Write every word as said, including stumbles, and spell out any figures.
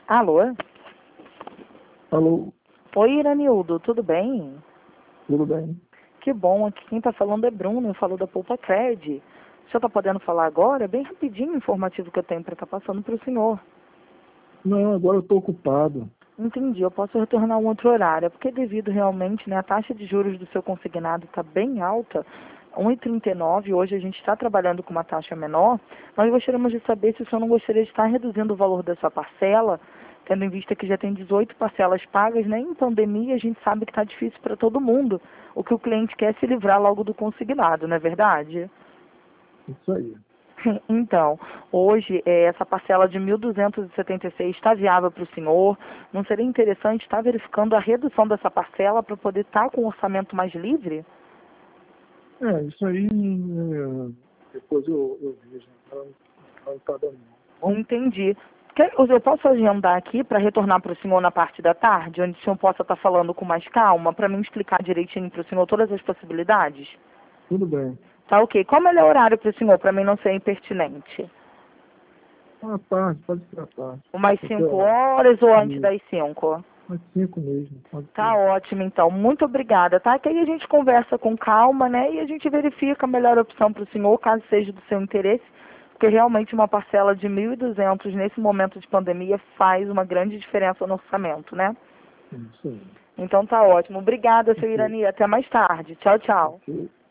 Alô? Alô, Oi, Iranildo, tudo bem? tudo bem? Que bom, aqui quem está falando é Bruno, eu falo da Poupa Cred. O senhor está podendo falar agora? É bem rapidinho o informativo que eu tenho para estar passando para o senhor. Não, agora eu estou ocupado. Entendi, eu posso retornar um outro horário, é porque devido realmente, né, a taxa de juros do seu consignado está bem alta, um vírgula trinta e nove, hoje a gente está trabalhando com uma taxa menor, nós gostaríamos de saber se o senhor não gostaria de estar reduzindo o valor da sua parcela, tendo em vista que já tem dezoito parcelas pagas, né? Em pandemia a gente sabe que está difícil para todo mundo, o que o cliente quer é se livrar logo do consignado, não é verdade? Isso aí. Então, hoje, eh, essa parcela de mil duzentos e setenta e seis está viável para o senhor? Não seria interessante estar verificando a redução dessa parcela para poder estar com o orçamento mais livre? É, isso aí, é, depois eu, eu vejo. Não, não está dando. Bom, Entendi. Quer- Eu posso agendar aqui para retornar para o senhor na parte da tarde, onde o senhor possa estar falando com mais calma, para me explicar direitinho para o senhor todas as possibilidades? tudo bem. Tá ok. Qual é o melhor horário para o senhor, para mim não ser impertinente? À tarde, pode ser à tarde. Umas Até cinco horas ou antes de das cinco? umas cinco mesmo, pode Tá ser. ótimo, então. Muito obrigada, tá? Que aí a gente conversa com calma, né? E a gente verifica a melhor opção para o senhor, caso seja do seu interesse, porque realmente uma parcela de mil e duzentos nesse momento de pandemia faz uma grande diferença no orçamento, né? Isso aí. Então tá ótimo. Obrigada, seu Ok, Irani. Até mais tarde. Tchau, tchau. ok.